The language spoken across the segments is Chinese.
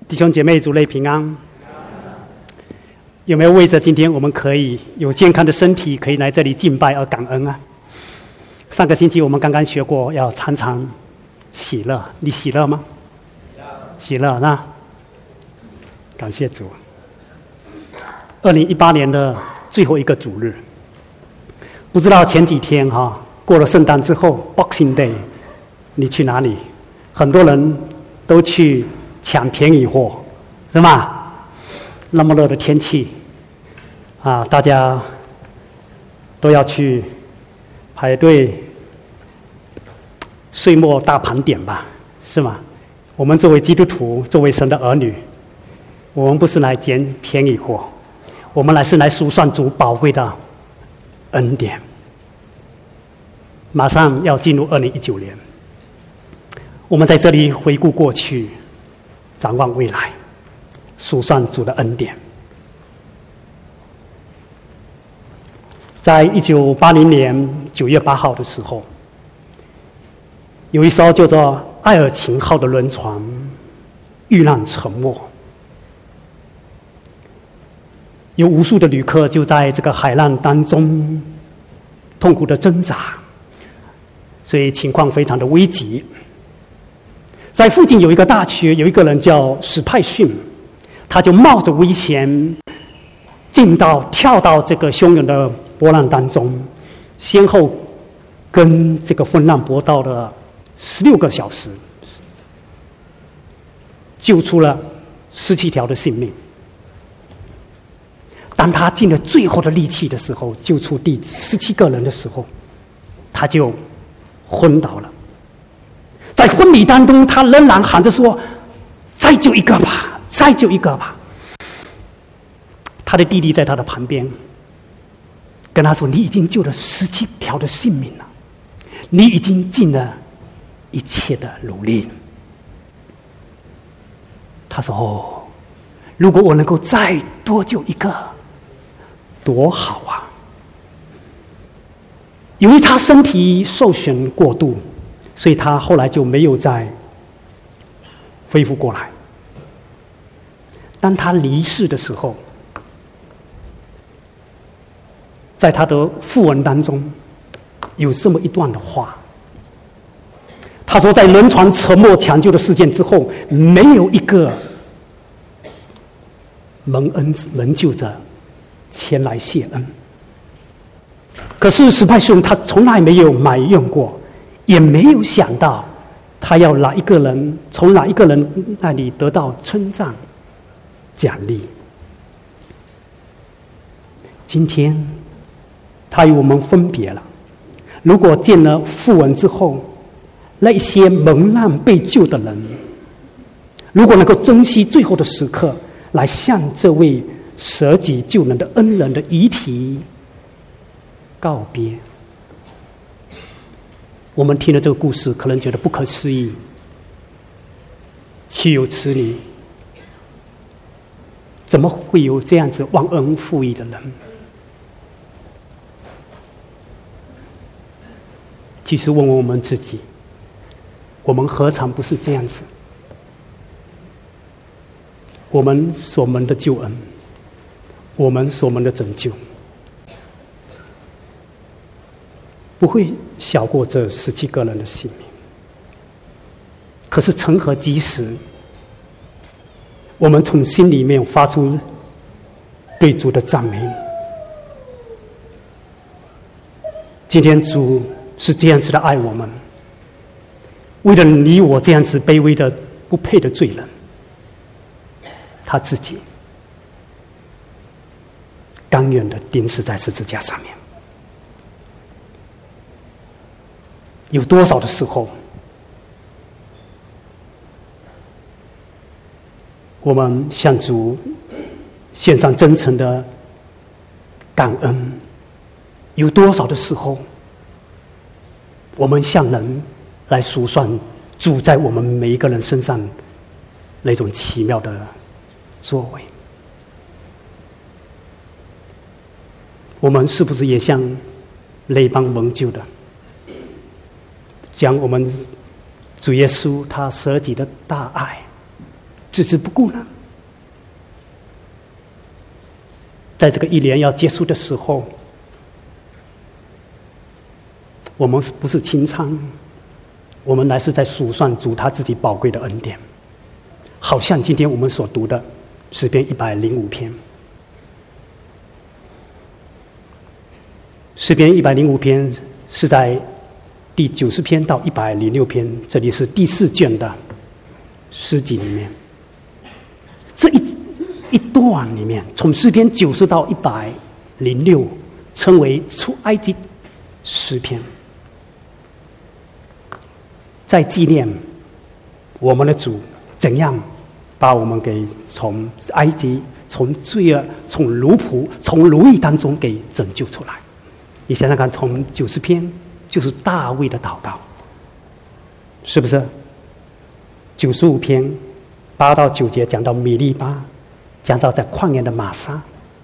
弟兄姐妹，主内平安。有没有为着今天我们可以有健康的身体，可以来这里敬拜而感恩啊？上个星期我们刚刚学过，要常常喜乐。你喜乐吗？喜乐，那感谢主。2018年的最后一个主日，不知道前几天过了圣诞之后 Boxing Day， 你去哪里？很多人都去抢便宜货，是吗？那么热的天气啊，大家都要去排队岁末大盘点吧，是吗？我们作为基督徒，作为神的儿女，我们不是来捡便宜货，我们是来数算主宝贵的恩典。马上要进入2019年，我们在这里回顾过去，展望未来，数算主的恩典。在1980年9月8号的时候，有一艘叫做爱尔琴号的轮船遇难沉没，有无数的旅客就在这个海浪当中痛苦的挣扎，所以情况非常的危急。在附近有一个大学，有一个人叫史派逊，他就冒着危险跳到这个汹涌的波浪当中，先后跟这个风浪搏斗了16个小时，救出了17条的性命。当他尽了最后的力气的时候，救出第17个人的时候，他就昏倒了。在昏迷当中，他仍然喊着说：“再救一个吧，再救一个吧。”他的弟弟在他的旁边跟他说：“你已经救了17条的性命了，你已经尽了一切的努力。”他说：“哦，如果我能够再多救一个，多好啊！”由于他身体受损过度，所以他后来就没有再恢复过来。当他离世的时候，在他的讣文当中有这么一段的话，他说：“在轮船沉没抢救的事件之后，没有一个蒙救者前来谢恩。可是史派逊他从来没有埋怨过，也没有想到他要从哪一个人那里得到称赞奖励。今天他与我们分别了。如果见了讣文之后，那些蒙难被救的人，如果能够珍惜最后的时刻，来向这位舍己救人的恩人的遗体告别。我们听了这个故事，可能觉得不可思议，岂有此理！怎么会有这样子忘恩负义的人？其实问问我们自己，我们何尝不是这样子？我们所蒙的救恩，我们所蒙的拯救，不会小过这17个人的性命。可是成何及时，我们从心里面发出对主的赞美。今天主是这样子的爱我们，为了你我这样子卑微的不配的罪人，他自己甘愿的钉死在十字架上面。有多少的时候，我们向主献上真诚的感恩？有多少的时候，我们向人来数算主在我们每一个人身上那种奇妙的作为？我们是不是也像那帮蒙救的，将我们主耶稣他舍己的大爱置之不顾呢？在这个一年要结束的时候，我们不是清仓，我们乃是在数算主他自己宝贵的恩典。好像今天我们所读的诗篇105篇，诗篇105篇是在第90篇到106篇，这里是第4卷的诗集里面。这一段里面，从诗篇90到106，称为出埃及诗篇，在纪念我们的主怎样把我们给从埃及、从罪恶、从奴仆、从奴役当中给拯救出来。你想想看，从90篇就是大卫的祷告，是不是？95篇8到9节讲到米利巴，讲到在旷野的玛撒。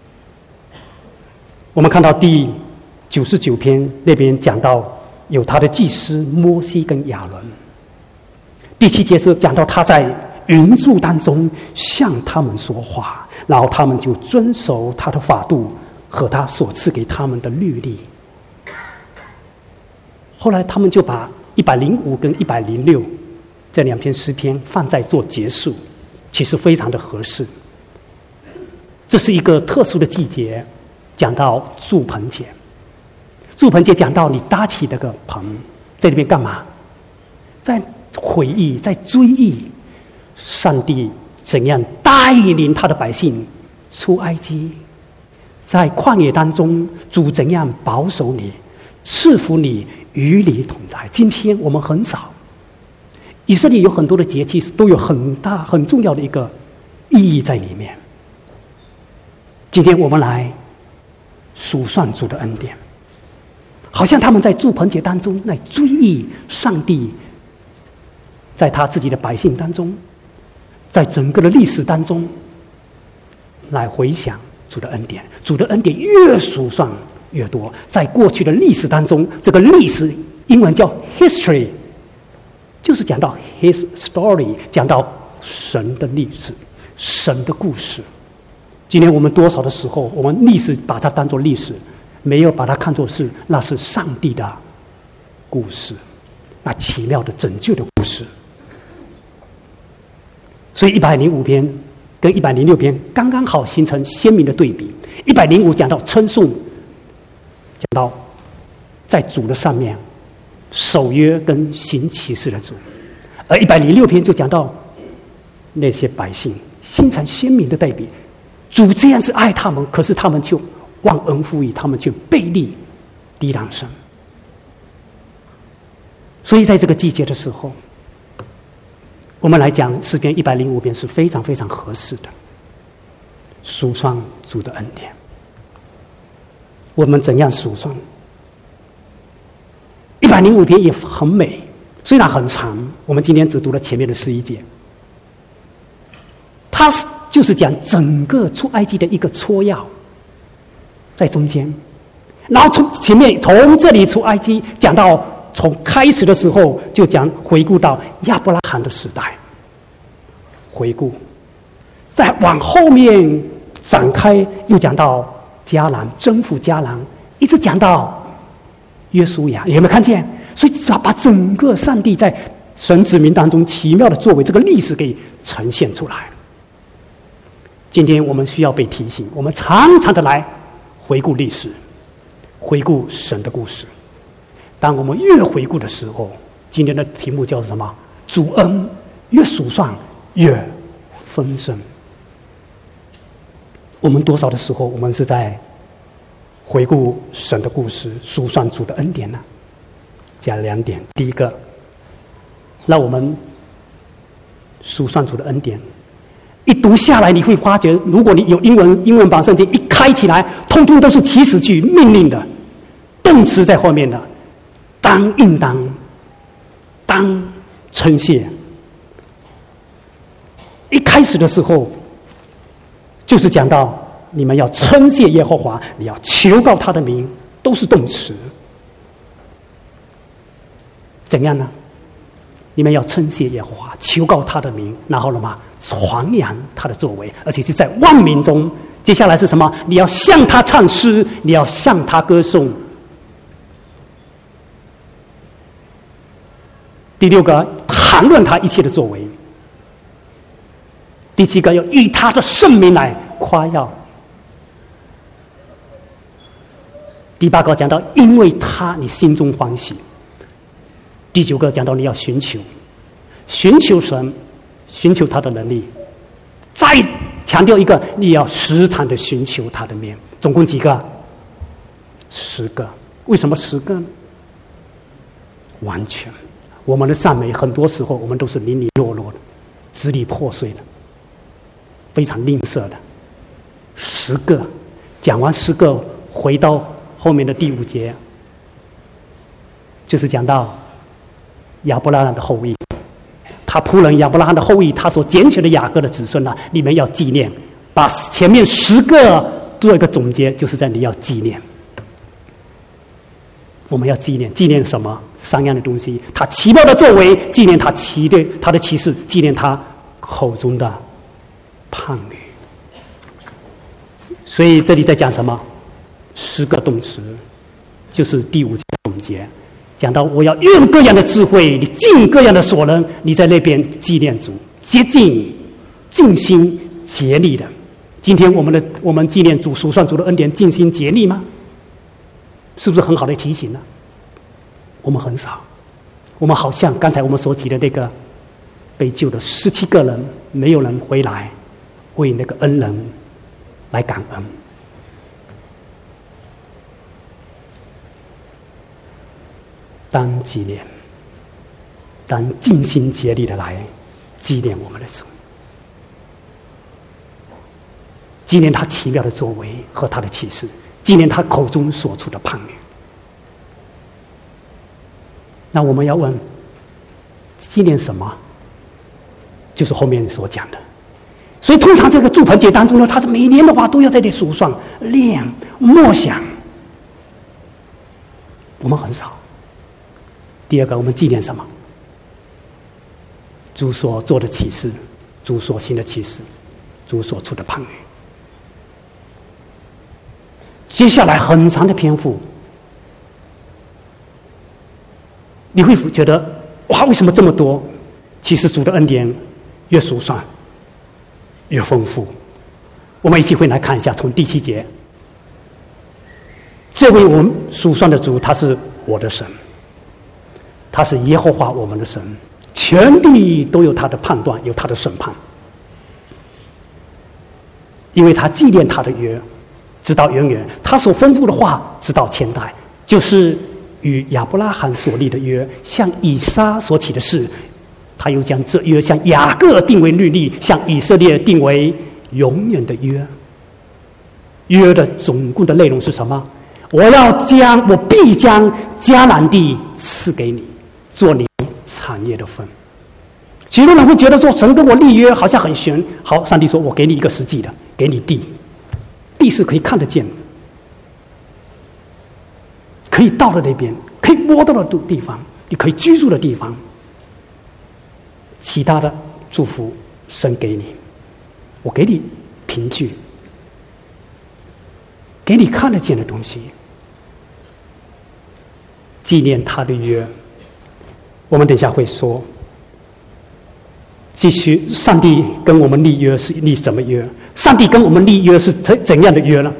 我们看到第99篇那边讲到有他的祭司摩西跟亚伦。第7节是讲到他在云柱当中向他们说话，然后他们就遵守他的法度和他所赐给他们的律例。后来他们就把105跟106这2篇诗篇放在做结束，其实非常的合适。这是一个特殊的季节，讲到住棚节。住棚节讲到你搭起这个棚，在里面干嘛？在回忆，在追忆上帝怎样带领他的百姓出埃及，在旷野当中主怎样保守你、赐福你、与你同在。今天我们很少，以色列有很多的节气都有很大很重要的一个意义在里面。今天我们来数算主的恩典，好像他们在住棚节当中来追忆上帝在他自己的百姓当中，在整个的历史当中来回想主的恩典。主的恩典越数算越多，在过去的历史当中，这个历史英文叫 history， 就是讲到 his story， 讲到神的历史、神的故事。今天我们多少的时候，我们历史把它当作历史，没有把它看作是那是上帝的故事，那奇妙的拯救的故事。所以105篇跟106篇刚刚好形成鲜明的对比。105讲到称颂，讲到在主的上面守约跟行奇事的主，而106篇就讲到那些百姓，形成鲜明的对比。主这样子爱他们，可是他们就忘恩负义，他们就背逆抵挡神。所以在这个季节的时候，我们来讲诗篇105篇是非常非常合适的，数算主的恩典。我们怎样数算？105篇也很美，虽然很长，我们今天只读了前面的11节。它就是讲整个出埃及的一个撮要，在中间，然后从前面从这里出埃及讲到从开始的时候就讲回顾到亚伯拉罕的时代，回顾，再往后面展开又讲到迦南，征服迦南，一直讲到约书亚，有没有看见？所以把整个上帝在神子民当中奇妙的作为这个历史给呈现出来。今天我们需要被提醒，我们常常的来回顾历史，回顾神的故事。当我们越回顾的时候，今天的题目叫什么？主恩越数算越丰盛。我们多少的时候，我们是在回顾神的故事，数算主的恩典呢？讲2点。第一个，让我们数算主的恩典。一读下来，你会发觉，如果你有英文版圣经一开起来，通通都是祈使句、命令的动词在后面的，当、应当、当、称谢。一开始的时候，就是讲到你们要称谢耶和华，你要求告他的名，都是动词。怎样呢？ 你们要称谢耶和华，求告他的名，然后了嘛，传扬他的作为，而且是在万民中。接下来是什么？你要向他唱诗，你要向他歌颂。第六个，谈论他一切的作为。第七个，要以他的圣名来夸耀。第八个讲到，因为他你心中欢喜。第九个讲到，你要寻求神，寻求他的能力。再强调一个，你要时常的寻求他的面。总共几个？10个。为什么10个呢？完全，我们的赞美很多时候我们都是零零落落的，支离破碎的，非常吝啬的。10个，讲完10个，回到后面的第5节，就是讲到亚伯拉罕的后裔，他仆人亚伯拉罕的后裔，他所拣选的雅各的子孙啊，你们要纪念，把前面10个做一个总结，就是在你要纪念。我们要纪念什么？3样的东西：他奇妙的作为，纪念他的奇事，纪念他口中的判语。所以这里在讲什么？10个动词，就是第5节总结，讲到我要用各样的智慧，你尽各样的所能，你在那边纪念主，尽心竭力的。今天我们纪念主，数算主的恩典，尽心竭力吗？是不是很好的提醒呢？我们很少，我们好像刚才我们所提的那个被救的17个人，没有人回来为那个恩人来感恩。当纪念，当尽心竭力的来纪念我们的主，纪念他奇妙的作为和他的启示，纪念他口中所出的判语。那我们要问，纪念什么？就是后面所讲的。所以通常这个住棚节当中呢，他是每年的话都要在这里数算、念、默想。我们很少。第二个，我们纪念什么？主所做的启示，主所行的启示，主所出的判语。接下来很长的篇幅，你会觉得哇，为什么这么多？其实主的恩典越数算越丰富。我们一起会来看一下，从第7节，这位我们数算的主，他是我的神，他是耶和华我们的神，全地都有他的判断，有他的审判，因为他纪念他的约直到永远，他所吩咐的话直到千代，就是与亚伯拉罕所立的约，向以撒所起的事，他又将这约向雅各定为律例，向以色列定为永远的约。约的总共的内容是什么？我必将迦南地赐给你，做你产业的份。许多人会觉得说，神跟我立约好像很玄。好，上帝说，我给你一个实际的，给你地，地是可以看得见的，可以到的那边，可以摸到的地方，你可以居住的地方。其他的祝福神给你，我给你凭据，给你看得见的东西，纪念他的约。我们等一下会说，继续，上帝跟我们立约是立什么约？上帝跟我们立约是怎样的约呢？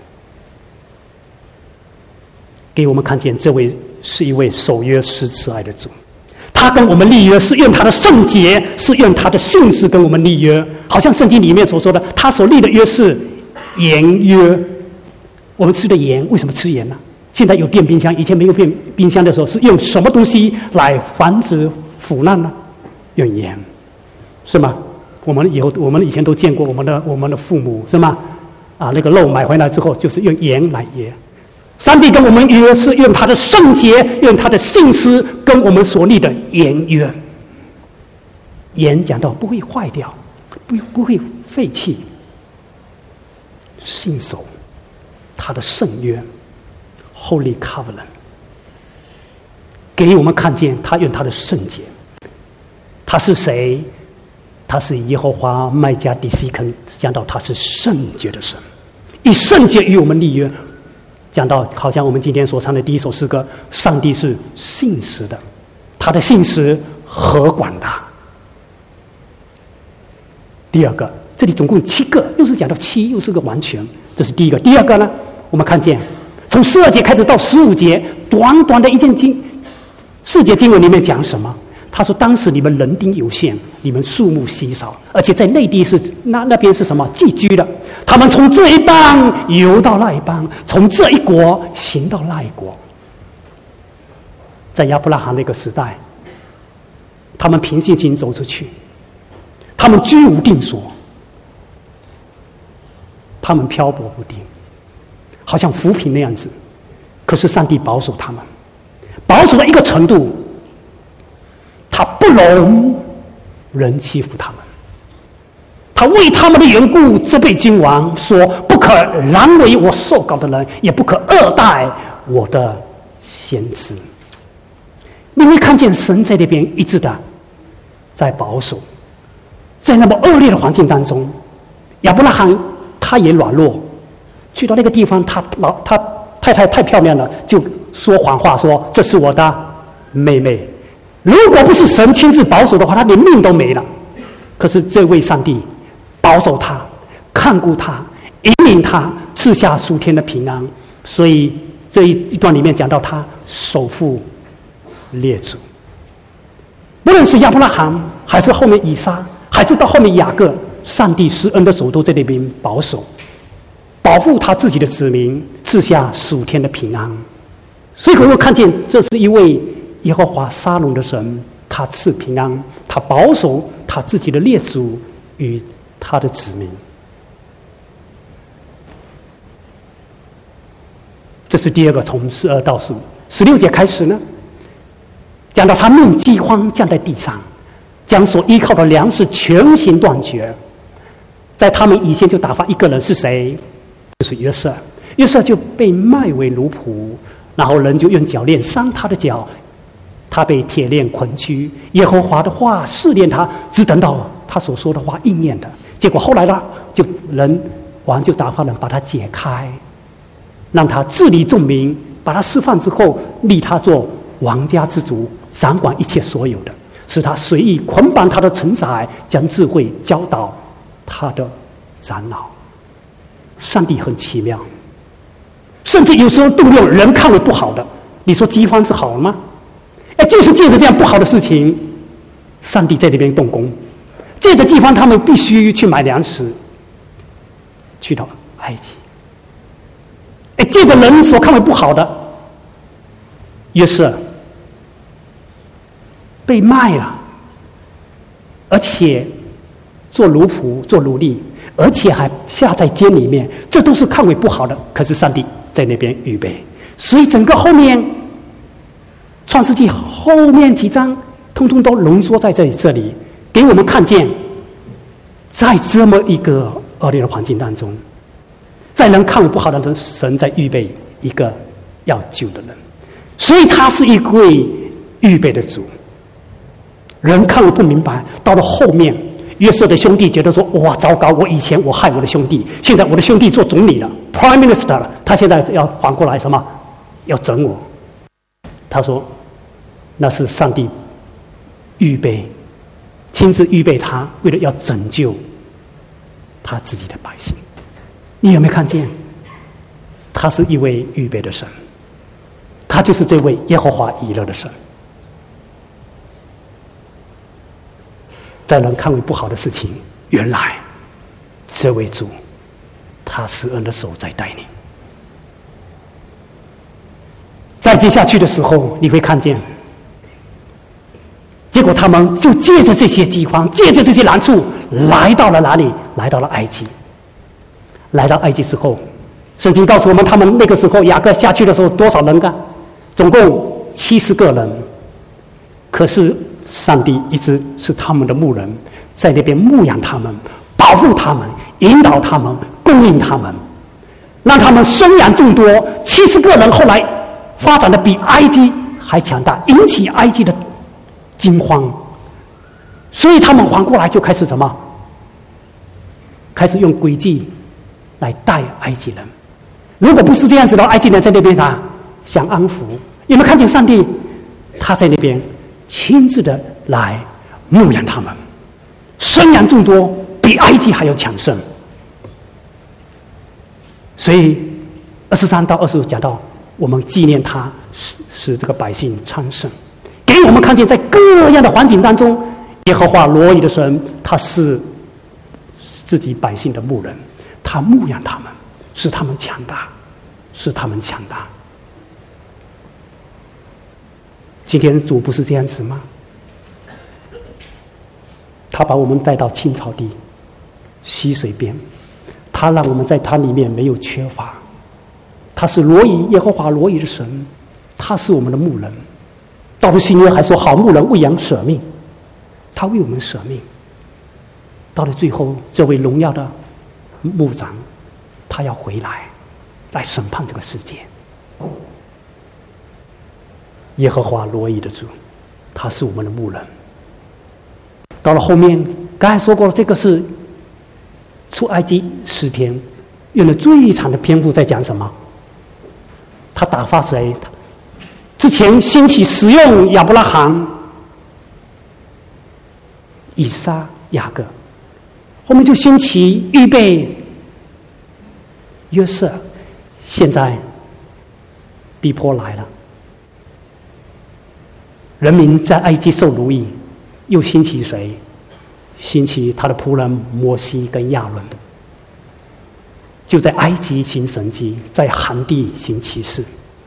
给我们看见，这位是一位守约施慈爱的主。他跟我们立约是用他的圣洁，是用他的信实跟我们立约。好像圣经里面所说的，他所立的约是盐约。我们吃的盐，为什么吃盐呢？现在有电冰箱，以前没有电冰箱的时候，是用什么东西来防止腐烂呢？用盐，是吗？我们以前都见过我们的父母，是吗？啊，那个肉买回来之后，就是用盐来腌。上帝跟我们约是用他的圣洁，用他的信实跟我们所立的盐约。盐讲到不会坏掉，不会废弃，信守他的圣约 Holy Covenant， 给我们看见他用他的圣洁他是谁？他是耶和华麦加迪西肯，讲到他是圣洁的神，以圣洁与我们立约。讲到好像我们今天所唱的第一首诗歌，上帝是信实的，他的信实何广大。第二个，这里总共7个，又是讲到7，又是个完全，这是第一个。第二个呢，我们看见从12节开始到15节，短短的一件4节经文里面讲什么？他说当时你们人丁有限，你们数目稀少，而且在内地是那边是什么寄居的，他们从这一邦游到那一邦，从这一国行到那一国。在亚伯拉罕那个时代，他们凭信心走出去，他们居无定所，他们漂泊不定，好像浮萍那样子。可是上帝保守他们，保守到一个程度，他不容人欺负他们，他为他们的缘故责备君王，说不可难为我受膏的人，也不可恶待我的先知。你会看见神在那边一直的在保守，在那么恶劣的环境当中，亚伯拉罕他也软弱，去到那个地方，他太太太漂亮了，就说谎话，说这是我的妹妹。如果不是神亲自保守的话，他连命都没了。可是这位上帝保守他，看顾他，引领他，赐下数天的平安。所以这一段里面讲到他守护列祖，不论是亚伯拉罕，还是后面以撒，还是到后面雅各，上帝施恩的手都在那边保守，保护他自己的子民，赐下数天的平安。所以可以看见，这是一位耶和华沙龙的神，他赐平安，他保守他自己的列祖与他的子民。这是第二个，从12到15，16节开始呢，讲到他命饥荒降在地上，将所依靠的粮食全行断绝。在他们以前就打发一个人，是谁？就是约瑟。约瑟就被卖为奴仆，然后人就用铰链伤他的脚，他被铁链捆拘。耶和华的话试炼他，只等到他所说的话应验的。结果后来呢，王就打发人把他解开，让他治理众民，把他释放之后，立他做王家之主，掌管一切所有的，使他随意捆绑他的臣宰，将智慧教导他的长老。上帝很奇妙，甚至有时候动用人看为不好的，你说饥荒是好了吗？就是借着这样不好的事情，上帝在那边动工。借着饥荒，他们必须去买粮食，去到埃及。借着人所看为不好的，约瑟被卖了，而且做奴仆、做奴隶，而且还下在监里面，这都是看为不好的。可是上帝在那边预备，所以整个后面创世纪后面几章，通通都浓缩在这里，给我们看见，在这么一个恶劣的环境当中，在人看为不好的人，神在预备一个要救的人，所以他是一位预备的主。人看为不明白，到了后面，约瑟的兄弟觉得说：哇，糟糕！我以前我害我的兄弟，现在我的兄弟做总理了 ，Prime Minister 了，他现在要反过来什么？要整我。他说：那是上帝预备，亲自预备他，为了要拯救他自己的百姓。你有没有看见？他是一位预备的神，他就是这位耶和华以勒的神。在人看为不好的事情，原来这位主，他施恩的手在带领。再接下去的时候，你会看见，结果他们就借着这些饥荒，借着这些难处，来到了哪里？来到了埃及。来到埃及之后，圣经告诉我们，他们那个时候雅各下去的时候多少人干？总共70个人。可是上帝一直是他们的牧人，在那边牧养他们，保护他们，引导他们，供应他们，让他们生养众多。70个人后来发展的比埃及还强大，引起埃及的惊慌。 所以他们反过来就开始什么？开始用诡计来带埃及人。如果不是这样子的话，埃及人在那边想安抚。有没有看见上帝？他在那边亲自的来牧养他们，生养众多，比埃及还要强盛。所以23到25讲到，我们纪念他，使这个百姓昌盛，给我们看见在各样的环境当中，耶和华罗以的神，他是自己百姓的牧人，他牧养他们，使他们强大，使他们强大。今天主不是这样子吗？他把我们带到青草地、溪水边，他让我们在他里面没有缺乏。他是耶和华罗以的神，他是我们的牧人。到了新约还说，好牧人为羊舍命，他为我们舍命。到了最后，这位荣耀的牧长，他要回来审判这个世界。耶和华罗以的主，他是我们的牧人。到了后面，刚才说过，这个是出埃及诗篇，用了最长的篇幅在讲什么？他打发谁？之前兴起使用亚伯拉罕、以撒、雅各，后面就兴起预备约瑟，现在逼迫来了。人民在埃及受奴役，又兴起谁？兴起他的仆人摩西跟亚伦，就在埃及行神迹，在旱地行奇事。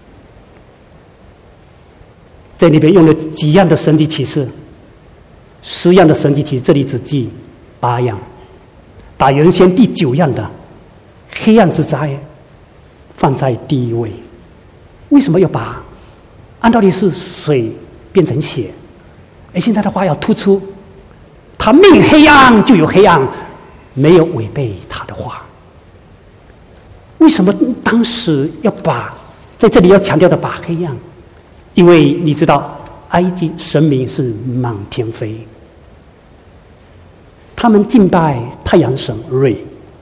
在那边用了几样的神迹奇事，10样的神迹奇事，这里只记8样，把原先第9样的黑暗之灾放在第一位。为什么要把？按道理是水变成血，而现在的话要突出，他命黑暗就有黑暗，没有违背他的话。为什么当时要在这里要强调的把黑暗？因为你知道，埃及神明是满天飞，他们敬拜太阳神瑞。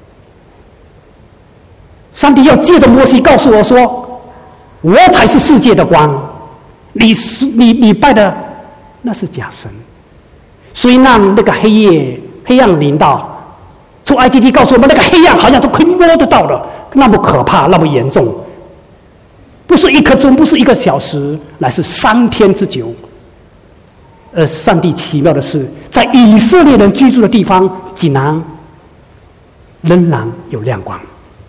上帝要借着摩西告诉我说，我才是世界的光。你拜的那是假神，所以让那个黑暗临到。出埃及记告诉我们，那个黑暗好像都可以摸得到了，那么可怕，那么严重，不是1刻钟，不是1个小时，乃是3天之久。而上帝奇妙的是，在以色列人居住的地方，竟然仍然有亮光。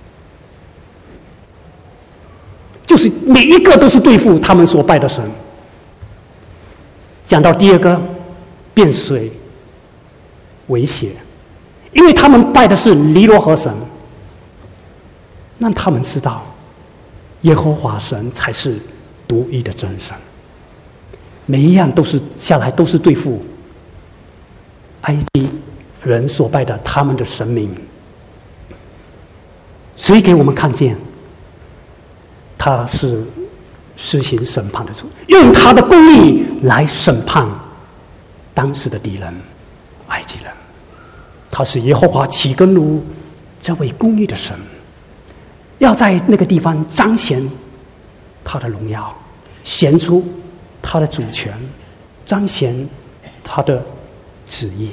就是每一个都是对付他们所拜的神。讲到第2个，变水为血，因为他们拜的是尼罗河神，让他们知道耶和华神才是独一的真神。每一样都是下来都是对付埃及人所拜的他们的神明，所以给我们看见他是施行审判的主，用他的公义来审判当时的敌人埃及人。他是耶和华起根炉这位公义的神，要在那个地方彰显他的荣耀，显出他的主权，彰显他的旨意。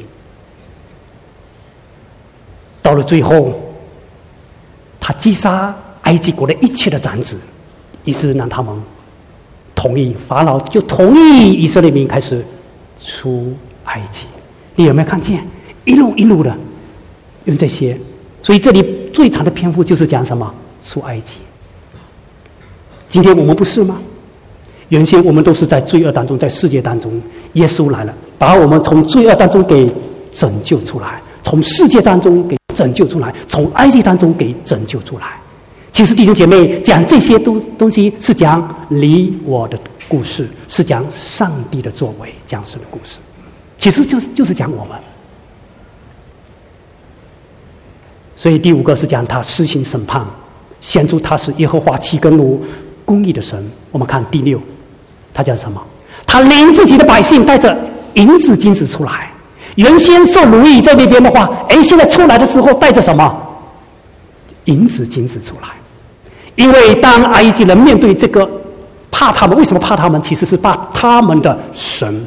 到了最后，他击杀埃及国的一切的长子，于是让他们同意，法老就同意以色列民开始出埃及。你有没有看见一路一路的用这些？所以这里最长的篇幅就是讲什么？出埃及。今天我们不是吗？原先我们都是在罪恶当中，在世界当中，耶稣来了，把我们从罪恶当中给拯救出来，从世界当中给拯救出来，从埃及当中给拯救出来。其实弟兄姐妹，讲这些东西是讲你我的故事，是讲上帝的作为，讲神的故事，其实就是讲我们。所以第5个是讲他施行审判，显出他是耶和华起根炉公义的神。我们看第6，他讲什么？他领自己的百姓带着银子金子出来， 原先受奴役在那边的话，现在出来的时候带着什么？银子、金子出来。因为当埃及人面对这个怕他们，为什么怕他们？其实是怕他们的神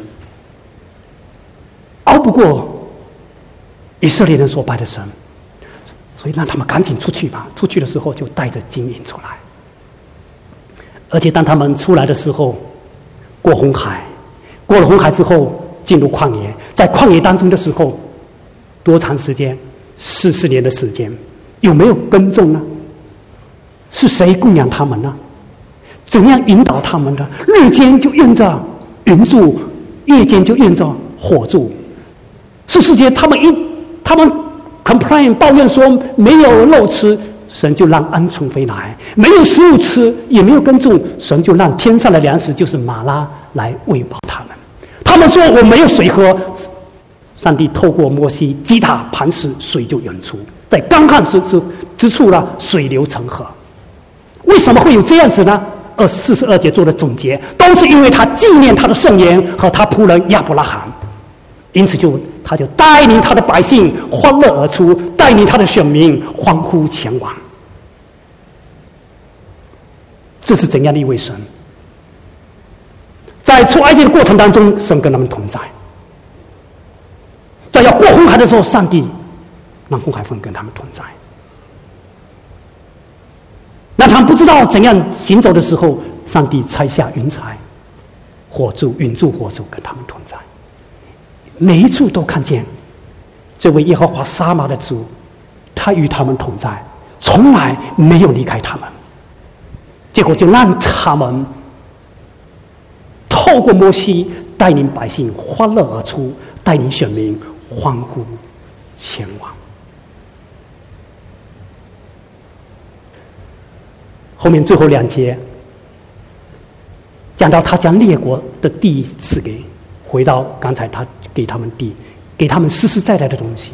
熬不过以色列人所拜的神，所以让他们赶紧出去吧。出去的时候就带着金银出来，而且当他们出来的时候，过红海，过了红海之后进入旷野，在旷野当中的时候，多长时间？40年的时间，有没有耕种呢？是谁供养他们呢？怎样引导他们的？日间就用着云柱，夜间就用着火柱。40节他们 complain 抱怨说没有肉吃，神就让鹌鹑飞来；没有食物吃，也没有耕种，神就让天上的粮食，就是玛拉来喂饱他们。他们说我没有水喝，上帝透过摩西击打磐石，水就涌出，在干旱之处呢，水流成河。为什么会有这样子呢？42节做的总结，都是因为他纪念他的圣言和他仆人亚伯拉罕，因此他就带领他的百姓欢乐而出，带领他的选民欢呼前往。这是怎样的一位神？在出埃及的过程当中，神跟他们同在；在要过红海的时候，上帝让红海风跟他们同在。那他们不知道怎样行走的时候，上帝拆下云彩、火柱、云柱、火柱跟他们同在。每一处都看见这位耶和华沙玛的主，他与他们同在，从来没有离开他们。结果就让他们透过摩西带领百姓欢乐而出，带领选民欢呼前往。后面最后2节讲到他将列国的地赐给，回到刚才他给他们地，给他们实实在在的东西，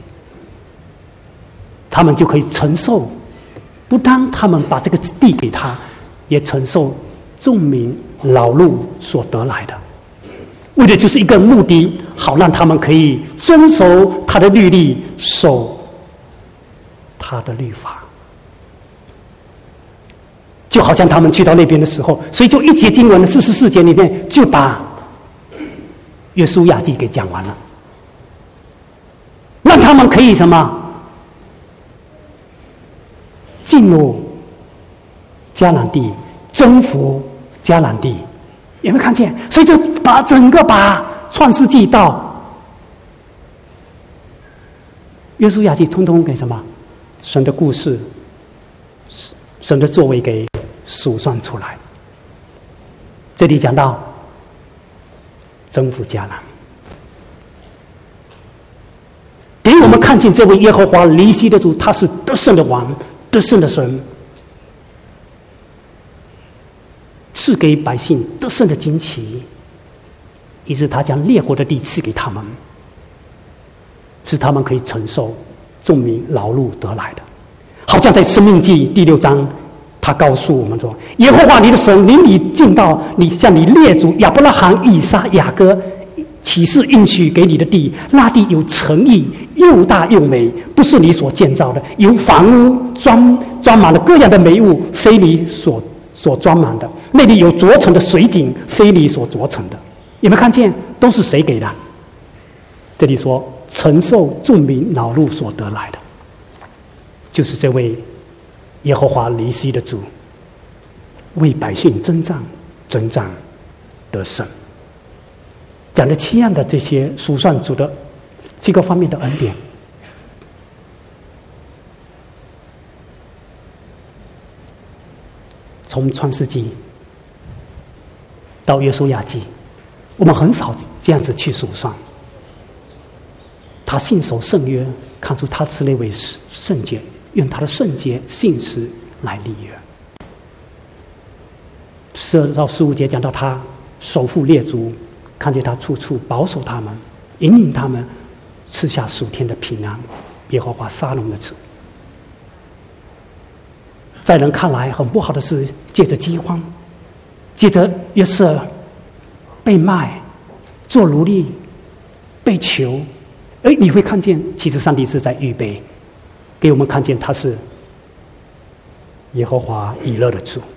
他们就可以承受。不单他们把这个地给他，也承受众民劳碌所得来的，为的就是一个目的，好让他们可以遵守他的律例，守他的律法。就好像他们去到那边的时候，所以就一节经文的44节里面就把约书亚记给讲完了，让他们可以什么进入迦南地，征服迦南地。有没有看见？所以就把创世纪到约书亚记通通给什么神的故事、神的作为给数算出来。这里讲到征服迦南，给我们看见这位耶和华尼西的主，他是得胜的王，得胜的神，赐给百姓得胜的旌旗，以致他将列国的地赐给他们，使他们可以承受众民劳碌得来的。好像在申命记第6章，他告诉我们说，耶和华你的神领你进到你向你列祖亚伯拉罕、以撒、雅各起誓应许给你的地，那地有诚意，又大又美，不是你所建造的，有房屋装满了各样的美物，非你所装满的，那里有凿成的水井，非你所凿成的。有没有看见？都是谁给的？这里说承受众民劳碌所得来的，就是这位耶和华尼西的主，为百姓征战得胜。讲了7样的这些数算主的7个方面的恩典。从创世纪到约书亚记，我们很少这样子去数算。他信守圣约，看出他是那位圣洁，用他的圣洁信实来立约。12到15节讲到他守护列族，看见他处处保守他们，引领他们，赐下属天的平安。耶和华沙龙的主，在人看来很不好的是，借着饥荒，借着约瑟被卖做奴隶，被囚， 而你会看见，其实上帝是在预备给我们看见他是耶和华以勒的主。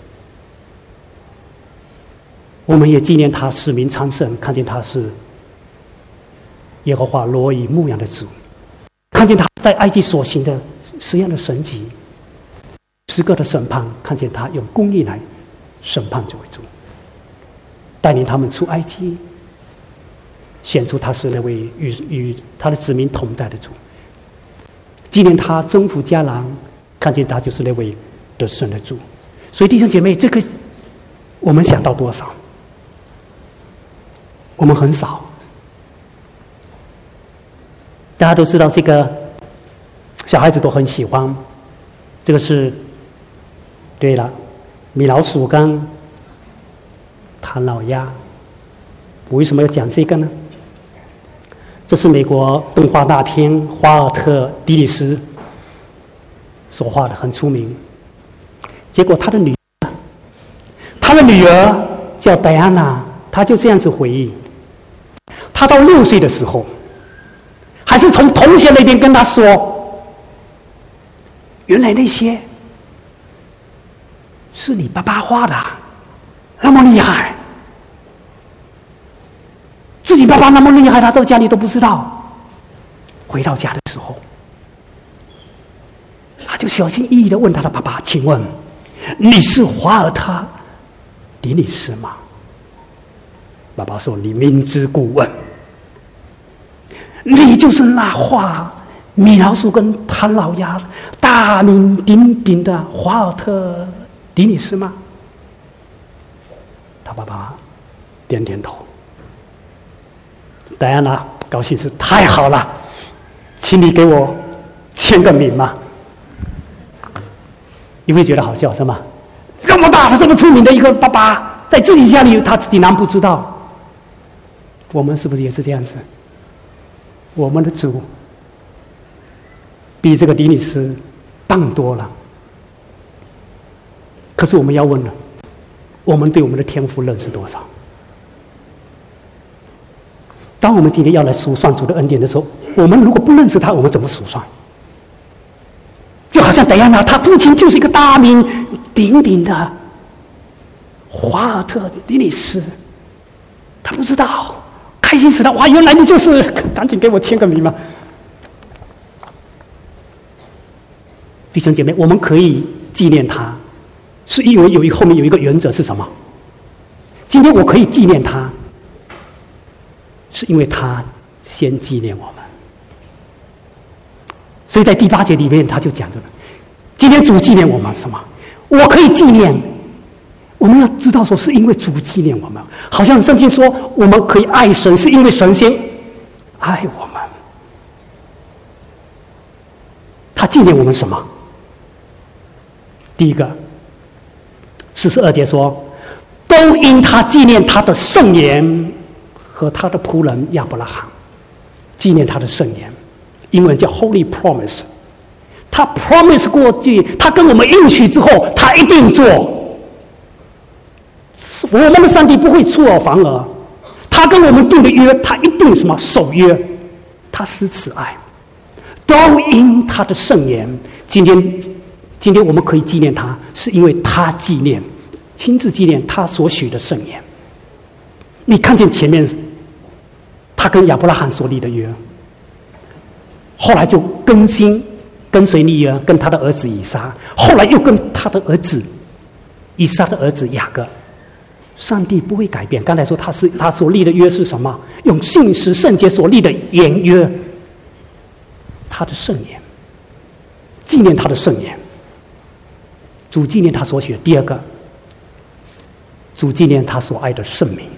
我们也纪念他使民昌盛，看见他是耶和华罗以牧羊的主，看见他在埃及所行的十样的神迹，10个的审判，看见他用公义来审判这位主，带领他们出埃及，显出他是那位与他的子民同在的主。纪念他征服迦南，看见他就是那位得胜的主。所以弟兄姐妹，这个我们想到多少？我们很少。大家都知道，这个小孩子都很喜欢。这个是对了，米老鼠跟唐老鸭。我为什么要讲这个呢？这是美国动画大片华尔特·迪里斯所画的，很出名。结果他的女儿叫戴安娜，她就这样子回忆：她到6岁的时候，还是从同学那边跟她说，原来那些是你爸爸画的，那么厉害。自己爸爸那么厉害，他在家里都不知道。回到家的时候，他就小心翼翼地问他的爸爸：“请问你是华尔特·迪里斯吗？”爸爸说：“你明知故问，你就是那画米老鼠跟唐老鸭大名鼎鼎的华尔特·迪里斯吗？”他爸爸点点头。戴安娜高兴是太好了，请你给我签个名嘛。你会觉得好笑是吗？这么大的这么出名的一个爸爸，在自己家里他竟然不知道。我们是不是也是这样子？我们的主比这个迪里斯棒多了。可是我们要问了，我们对我们的天父认识多少？当我们今天要来数算主的恩典的时候，我们如果不认识他，我们怎么数算？就好像戴安娜，他父亲就是一个大名鼎鼎的华尔特·迪里斯，他不知道，开心死了！哇，原来你就是，赶紧给我签个名嘛！弟兄姐妹，我们可以纪念他，是因为后面有一个原则是什么？今天我可以纪念他，是因为他先纪念我们。所以在第8节里面他就讲着了，今天主纪念我们什么？我可以纪念，我们要知道说是因为主纪念我们，好像圣经说我们可以爱神，是因为神先爱我们。他纪念我们什么？第一个42节说，都因他纪念他的圣言和他的仆人亚伯拉罕，纪念他的圣言，英文叫 Holy Promise。 他 promise 过去，他跟我们应许之后，他一定做。我们的上帝不会出尔反尔，他跟我们定的约，他一定什么守约，他施慈爱，都因他的圣言。今天我们可以纪念他，是因为他纪念，亲自纪念他所许的圣言。你看见前面他跟亚伯拉罕所立的约，后来就更新跟随立约，跟他的儿子以撒，后来又跟他的儿子以撒的儿子雅各。上帝不会改变。刚才说他所立的约是什么？用信实圣洁所立的言约，他的圣言，纪念他的圣言。主纪念他所许的。第二个，主纪念他所爱的圣名。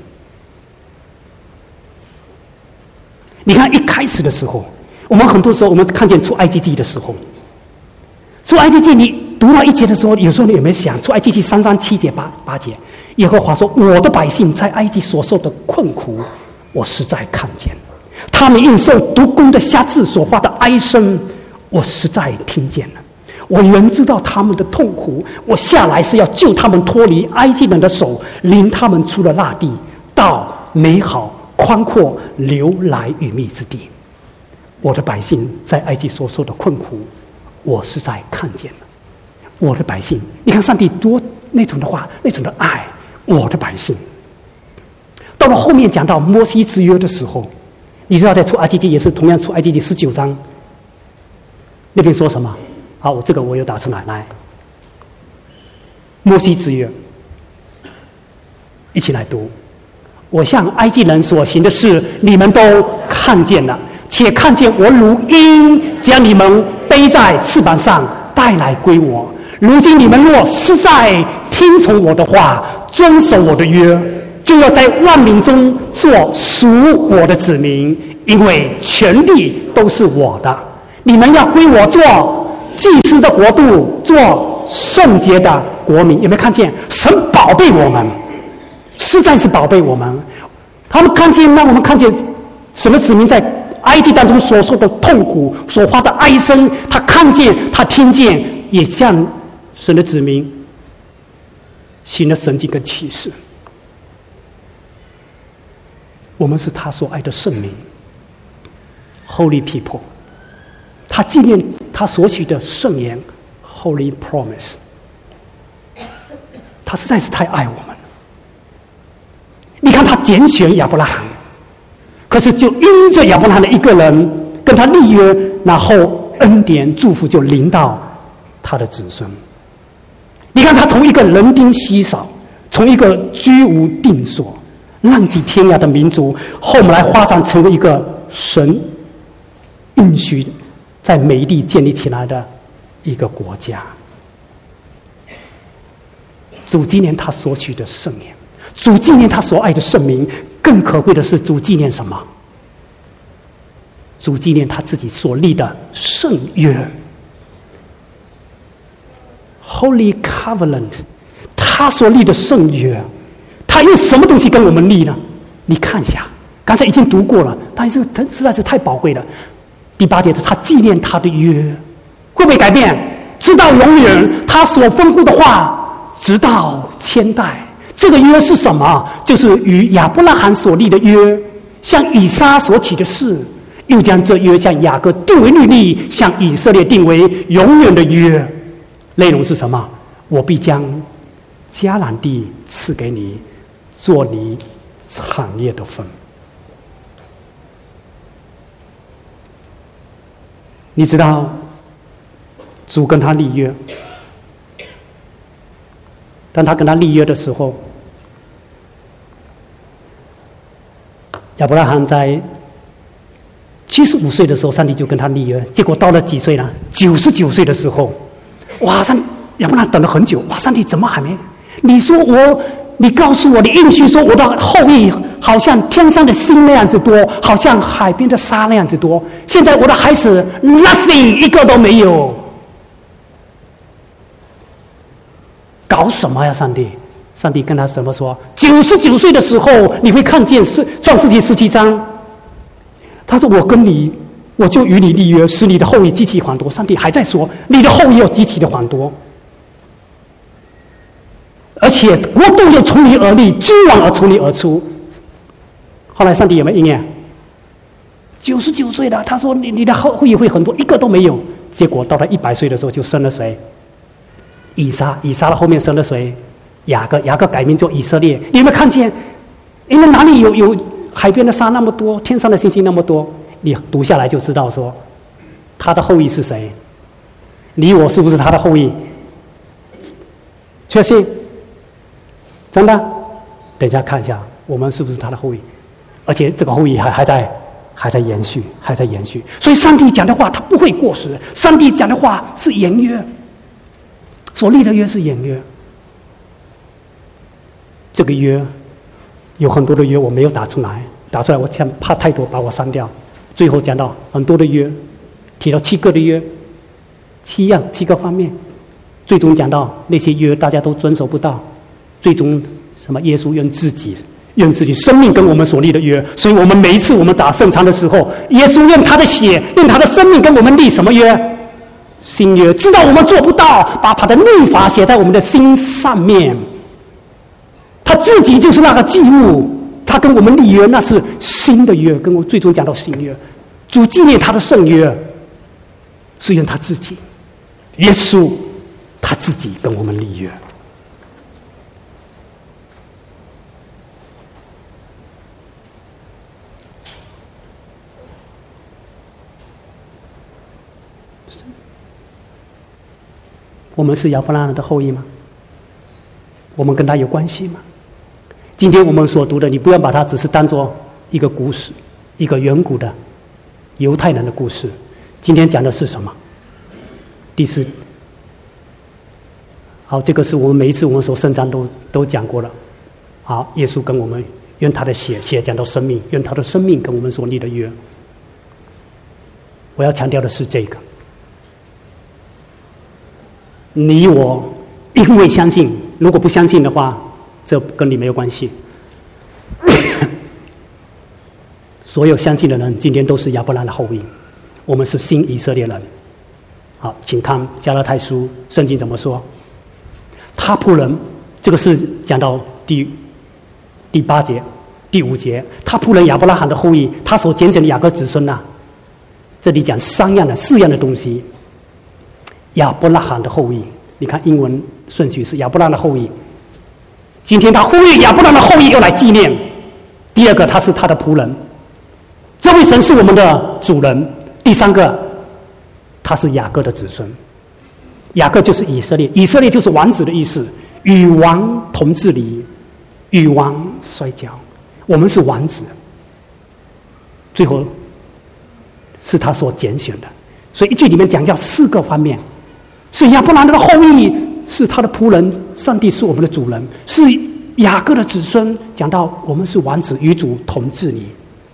你看一开始的时候，我们很多时候我们看见出埃及记的时候，出埃及记你读到1节的时候，有时候你有没有想，出埃及记3章7节8节，耶和华说，我的百姓在埃及所受的困苦，我实在看见，他们因受毒弓的瞎子所发的哀声，我实在听见了。我原知道他们的痛苦，我下来是要救他们脱离埃及人的手，领他们出了那地，到美好宽阔流来与蜜之地。 我的百姓在埃及所受的困苦，我实在看见了。我的百姓，你看上帝多那种的话，那种的爱，我的百姓。到了后面讲到摩西之约的时候，你知道在出埃及记也是同样出埃及记19章，那边说什么？好，这个我有打出来，来，摩西之约，一起来读。我向埃及人所行的事，你们都看见了，且看见我如鹰将你们背在翅膀上带来归我。如今你们若实在听从我的话，遵守我的约，就要在万民中做属我的子民，因为全地都是我的。你们要归我做祭司的国度，做圣洁的国民。有没有看见神宝贝我们？实在是宝贝我们。他们看见，让我们看见什么子民在埃及当中所受的痛苦，所发的哀声，他看见，他听见，也向神的子民行了神迹跟启示。我们是他所爱的圣民 Holy people， 他纪念他所许的圣言 Holy promise。 他实在是太爱我们了。你看他拣选亚伯拉罕，可是就因着亚伯拉罕的一个人跟他立约，然后恩典祝福就临到他的子孙。你看他从一个人丁稀少，从一个居无定所、浪迹天涯的民族，后来发展成为一个神允许在美地建立起来的一个国家。主纪念他所许的圣言，主纪念他所爱的圣名，更可贵的是主纪念什么？主纪念他自己所立的圣约 Holy Covenant， 他所立的圣约，他用什么东西跟我们立呢？你看一下，刚才已经读过了，但是实在是太宝贵了。第8节，他纪念他的约，会不会改变？直到永远，他所吩咐的话直到千代。这个约是什么？就是与亚伯拉罕所立的约，向以撒所起的誓，又将这约向雅各定为律例，向以色列定为永远的约。内容是什么？我必将迦南地赐给你，做你产业的分。你知道主跟他立约，当他跟他立约的时候，亚伯拉罕在75岁的时候，上帝就跟他立约。结果到了几岁呢？99岁的时候，哇！亚伯拉罕等了很久，哇！上帝怎么还没？你告诉我，你应许说我的后裔好像天上的星那样子多，好像海边的沙那样子多。现在我的孩子 nothing 一个都没有，搞什么呀？上帝跟他怎么说？99岁的时候，你会看见创世纪17章。他说：“我就与你立约，使你的后裔极其繁多。”上帝还在说，你的后裔要极其的繁多，而且国度又从你而立，君王而从你而出。后来上帝有没有应验？99岁了，他说你的后裔会很多，一个都没有。结果到了100岁的时候，就生了谁？以撒的后面生了谁？雅各改名做以色列。你有没有看见？因为哪里有海边的沙那么多，天上的星星那么多？你读下来就知道说，他的后裔是谁？你我是不是他的后裔？确信？真的？等一下看一下，我们是不是他的后裔？而且这个后裔还在延续，还在延续。所以上帝讲的话他不会过时，上帝讲的话是严约，所立的约是严约。这个约有很多的约我没有打出来我怕太多把我删掉。最后讲到很多的约，提到7个的约，7个方面，最终讲到那些约大家都遵守不到，最终什么？耶稣用自己生命跟我们所立的约。所以我们每一次我们打圣餐的时候，耶稣用他的血，用他的生命跟我们立什么约？新约。知道我们做不到，把他的律法写在我们的心上面。他自己就是那个祭物，他跟我们立约，那是新的约。跟我最终讲到新约， 主纪念他的圣约，是用他自己，耶稣他自己跟我们立约。我们是亚伯拉罕的后裔吗？我们跟他有关系吗？今天我们所读的，你不要把它只是当作一个故事，一个远古的犹太人的故事。今天讲的是什么？第四，好，这个是我们每一次我们所圣章都讲过了。好，耶稣跟我们用他的血讲到生命，用他的生命跟我们所立的约。我要强调的是这个。你我因为相信，如果不相信的话，这跟你没有关系。所有相信的人，今天都是亚伯拉罕的后裔，我们是新以色列人。好，请看加拉太书，圣经怎么说？他仆人，这个是讲到第8节、第5节，他仆人亚伯拉罕的后裔，他所拣选的雅各子孙这里讲4样的东西。亚伯拉罕的后裔，你看英文顺序是亚伯拉罕的后裔。今天他呼吁亚伯拉罕的后裔要来纪念。第二个，他是他的仆人，这位神是我们的主人。第三个，他是雅各的子孙。雅各就是以色列，以色列就是王子的意思，与王同治理，与王摔跤。我们是王子，最后是他所拣选的。所以一句里面讲叫4个方面。是亚伯拉罕的后裔，是他的仆人，上帝是我们的主人，是雅各的子孙。讲到我们是王子，与主同治理。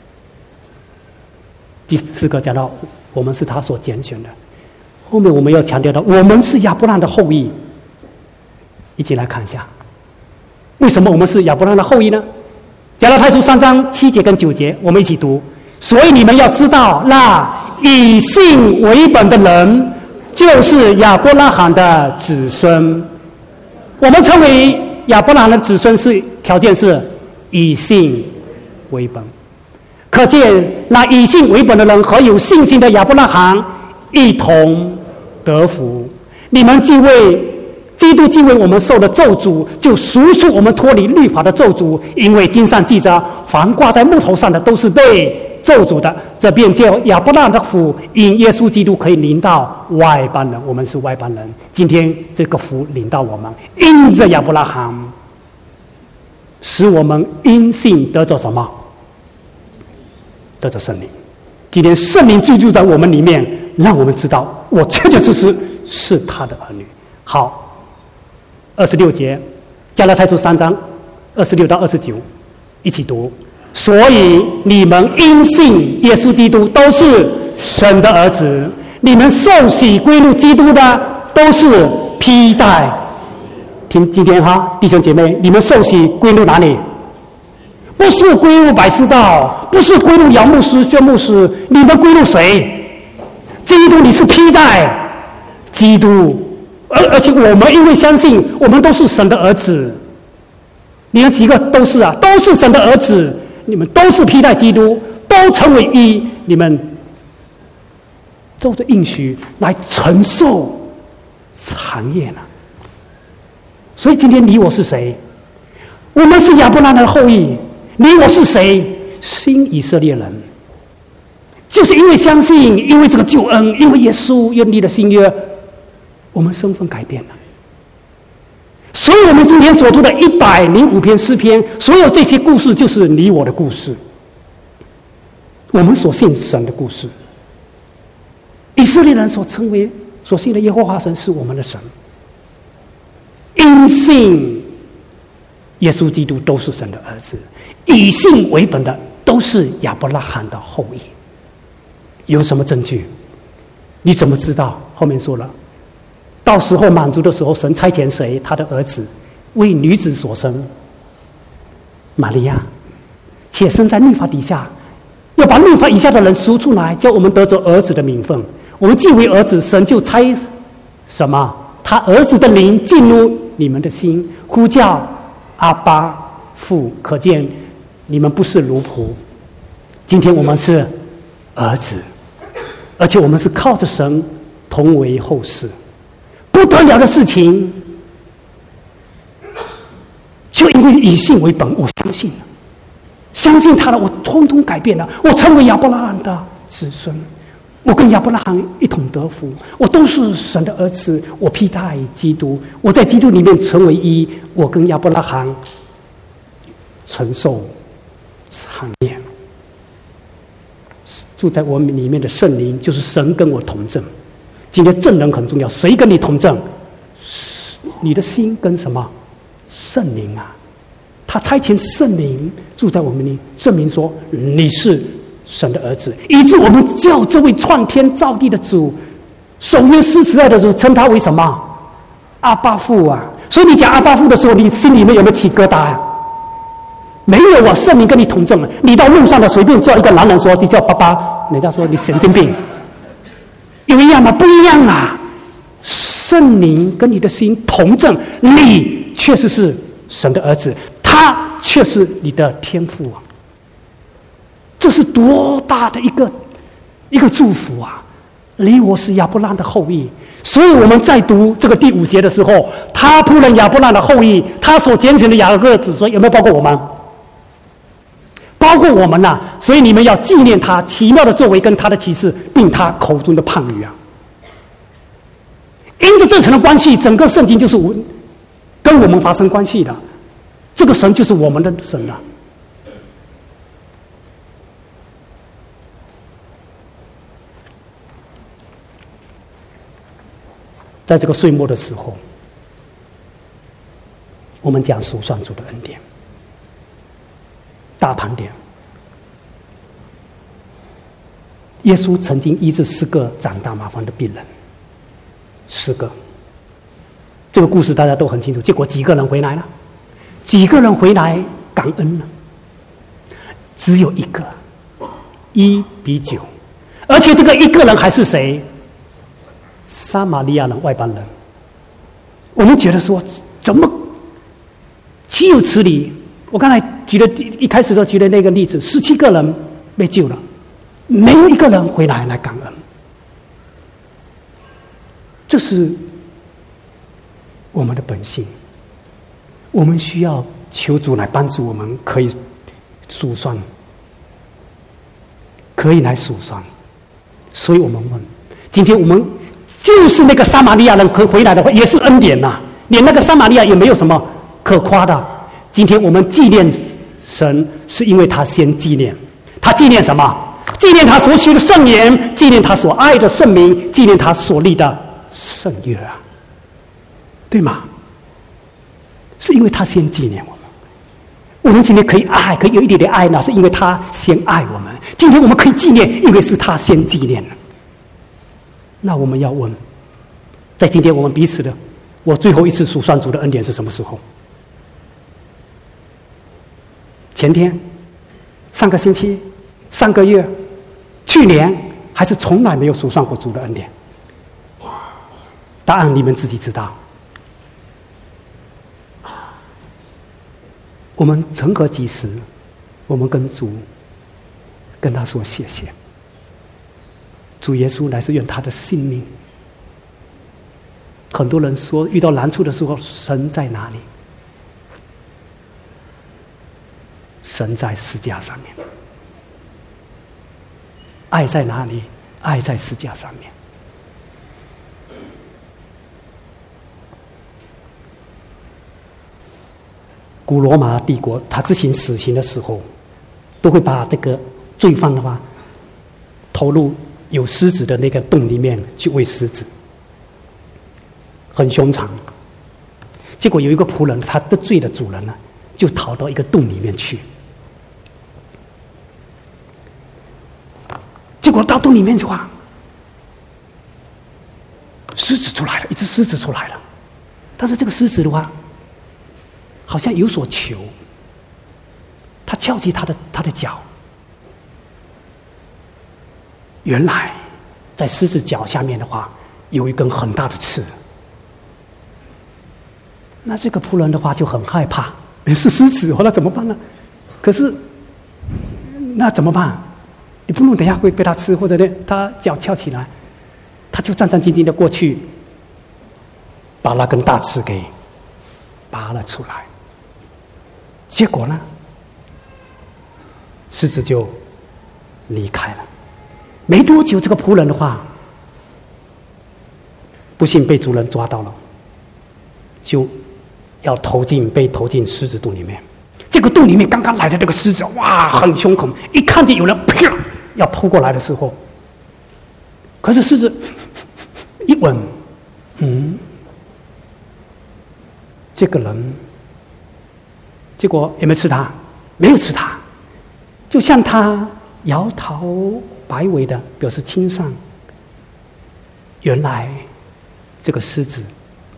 第4个讲到我们是他所拣选的。后面我们要强调的，我们是亚伯拉罕的后裔。一起来看一下，为什么我们是亚伯拉罕的后裔呢？加拉太书3章7节跟9节，我们一起读。所以你们要知道，那以信为本的人，就是亚伯拉罕的子孙。我们称为亚伯拉罕的子孙是条件是以信为本。可见那以信为本的人和有信心的亚伯拉罕一同得福。你们既为基督既为我们受了咒诅，就赎出我们脱离律法的咒诅。因为经上记着，凡挂在木头上的都是被咒诅的，这便叫亚伯拉罕的福因耶稣基督可以临到外邦人。我们是外邦人，今天这个福临到我们，因着亚伯拉罕，使我们因信得着什么？得着圣灵。今天圣灵居住在我们里面，让我们知道我确确实实是他的儿女。好，26节，加拉太书3章26到29，一起读。所以你们因信耶稣基督都是神的儿子，你们受洗归入基督的都是披戴。听今天弟兄姐妹，你们受洗归入哪里？不是归入百师道，不是归入姚牧师、宣牧师，你们归入谁？基督，你是披戴基督，而且我们因为相信，我们都是神的儿子。你们几个都是都是神的儿子。你们都是披戴基督，都成为一，你们照着应许来承受产业了。所以今天你我是谁？我们是亚伯拉罕的后裔。你我是谁？新以色列人。就是因为相信，因为这个救恩，因为耶稣愿立的新约，我们身份改变了。所以我们今天所读的105篇诗篇，所有这些故事就是你我的故事，我们所信神的故事。以色列人所信的耶和华神是我们的神，因信耶稣基督都是神的儿子，以信为本的都是亚伯拉罕的后裔。有什么证据？你怎么知道？后面说了，到时候满足的时候，神差遣谁？他的儿子，为女子所生，玛利亚，且生在律法底下，要把律法以下的人赎出来，叫我们得着儿子的名分。我们既为儿子，神就差什么？他儿子的灵进入你们的心，呼叫阿爸父。可见你们不是奴仆，今天我们是儿子。 而且我们是靠着神同为后世。不得了的事情，就因为以信为本，我相信了，相信他了，我通通改变了，我成为亚伯拉罕的子孙，我跟亚伯拉罕一同得福，我都是神的儿子，我披戴基督，我在基督里面成为一，我跟亚伯拉罕承受场面。住在我们里面的圣灵就是神跟我同证。今天证人很重要，谁跟你同证？你的心跟什么？圣灵啊，他差遣圣灵住在我们里，证明说你是神的儿子，以致我们叫这位创天造地的主，守约施慈爱的主，称他为什么？阿爸父啊！所以你讲阿爸父的时候，你心里面有没有起疙瘩啊？没有啊，圣灵跟你同证了。你到路上的随便叫一个男人说你叫爸爸，人家说你神经病。有一样吗？不一样啊！圣灵跟你的心同证，你确实是神的儿子，他却是你的天父啊！这是多大的一个祝福啊！你我是亚伯拉罕的后裔，所以我们在读这个第5节的时候，他仆人亚伯拉罕的后裔，他所拣选的雅各子孙，有没有包括我们？包括我们呐，所以你们要纪念他奇妙的作为跟他的启示，并他口中的判语啊。因着这层的关系，整个圣经就是跟我们发生关系的，这个神就是我们的神啊。在这个岁末的时候，我们讲数算主的恩典。大盘点，耶稣曾经医治10个长大麻烦的病人，10个。这个故事大家都很清楚。结果几个人回来了？几个人回来感恩了？只有1个，1比9，而且这个1个人还是谁？撒玛利亚人，外邦人。我们觉得说，怎么岂有此理？我刚才举的一开始都举的那个例子，17个人被救了，没有1个人回来感恩。这是我们的本性，我们需要求主来帮助我们，可以数算，可以来数算。所以我们问，今天我们就是那个撒玛利亚人可回来的话，也是恩典呐，连那个撒玛利亚也没有什么可夸的。今天我们纪念神，是因为他先纪念。他纪念什么？纪念他所许的圣言，纪念他所爱的圣名，纪念他所立的圣约啊，对吗？是因为他先纪念我们。我们今天可以爱，可以有一点点爱呢，是因为他先爱我们。今天我们可以纪念，因为是他先纪念了。那我们要问，在今天我们彼此的，我最后一次数算主的恩典是什么时候？前天、上个星期、上个月、去年，还是从来没有数算过主的恩典？答案你们自己知道。我们曾何几时，我们跟主跟他说谢谢。主耶稣乃是愿他的性命。很多人说遇到难处的时候，神在哪里？神在十字架上面。爱在哪里？爱在十字架上面。古罗马帝国他执行死刑的时候，都会把这个罪犯的话投入有狮子的那个洞里面去喂狮子，很凶残。结果有一个仆人，他得罪了主人呢，就逃到一个洞里面去。结果到洞里面的话，狮子出来了，一只狮子出来了。但是这个狮子的话，好像有所求，他翘起他的脚。原来在狮子脚下面的话，有一根很大的刺。那这个仆人的话就很害怕，是狮子，后来怎么办呢？可是那怎么办？ 你不弄等一下会被他吃，或者呢他脚翘起来，他就战战兢兢的过去，把那根大刺给拔了出来。结果呢，狮子就离开了。没多久，这个仆人的话，不幸被主人抓到了，就要被投进狮子洞里面。这个洞里面刚刚来的这个狮子，哇，很凶狠，一看见有人啪要扑过来的时候，可是狮子一闻，这个人，结果有没有吃他？没有吃他，就向他摇头摆尾的表示亲善。原来这个狮子，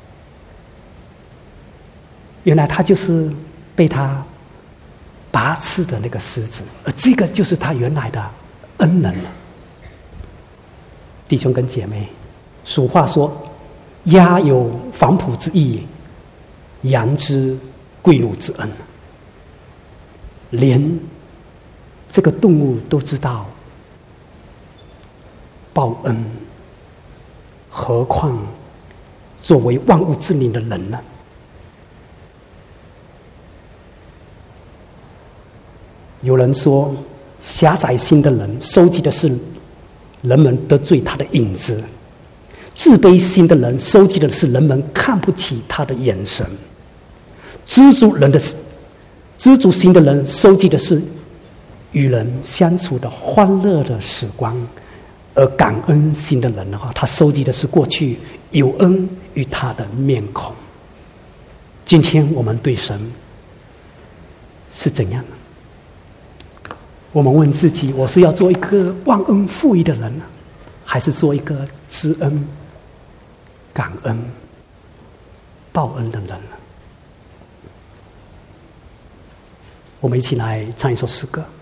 原来他就是被他拔刺的那个狮子，而这个就是他原来的恩人了。弟兄跟姐妹，俗话说：“鸦有反哺之意，羊之跪乳之恩。”连这个动物都知道报恩，何况作为万物之灵的人呢？有人说，狭窄心的人收集的是人们得罪他的影子，自卑心的人收集的是人们看不起他的眼神，知足心的人收集的是与人相处的欢乐的时光，而感恩心的人的话，他收集的是过去有恩于他的面孔。今天我们对神是怎样的？我们问自己：我是要做一个忘恩负义的人呢，还是做一个知恩、感恩、报恩的人呢？我们一起来唱一首诗歌。